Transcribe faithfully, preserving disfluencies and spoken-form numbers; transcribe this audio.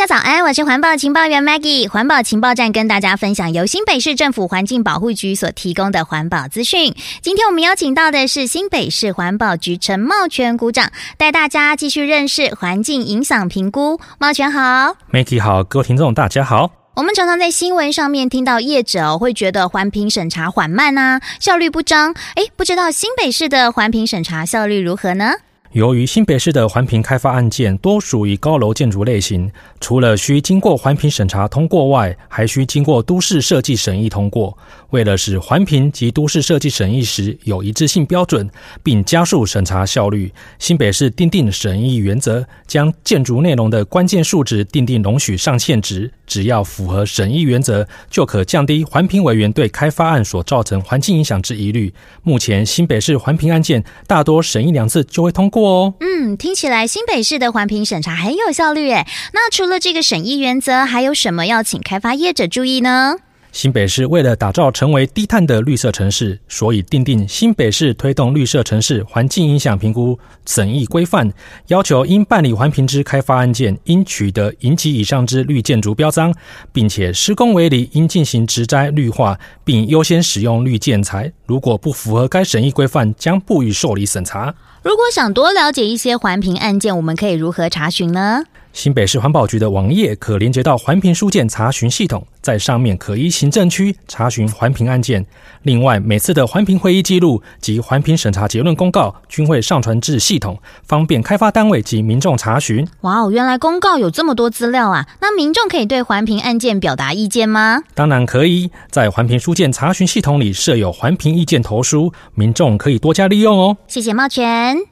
家早安，我是环保情报员 Maggie。环保情报站跟大家分享由新北市政府环境保护局所提供的环保资讯。今天我们邀请到的是新北市环保局陈茂全股长，带大家继续认识环境影响评估。茂全好。 Maggie 好，各位听众大家好。 我们常常在新闻上面听到业者、哦、会觉得环评审查缓慢啊，效率不彰。诶，不知道新北市的环评审查效率如何呢？ 由于新北市的环评开发案件多属于高楼建筑类型，除了需经过环评审查通过外，还需经过都市设计审议通过。为了使环评及都市设计审议时有一致性标准，并加速审查效率，新北市订定审议原则，将建筑内容的关键数值订定容许上限值，只要符合审议原则，就可降低环评委员对开发案所造成环境影响之疑虑。目前新北市环评案件大多审议两次就会通过哦。 嗯，听起来新北市的环评审查很有效率耶。那除了这个审议原则，还有什么要请开发业者注意呢？ 新北市为了打造成为低碳的绿色城市，所以订定新北市推动绿色城市环境影响评估审议规范，要求应办理环评之开发案件应取得银级以上之绿建筑标章，并且施工围篱应进行植栽绿化，并优先使用绿建材。如果不符合该审议规范，将不予受理审查。 如果想多了解一些环评案件，我们可以如何查询呢？ 新北市环保局的网页可连接到环评书件查询系统，在上面可依行政区查询环评案件。另外，每次的环评会议记录及环评审查结论公告均会上传至系统，方便开发单位及民众查询。 哇哦，原来公告有这么多资料啊！那民众可以对环评案件表达意见吗？ 当然可以，在环评书件查询系统里设有环评意见投书，民众可以多加利用哦。 谢谢茂全。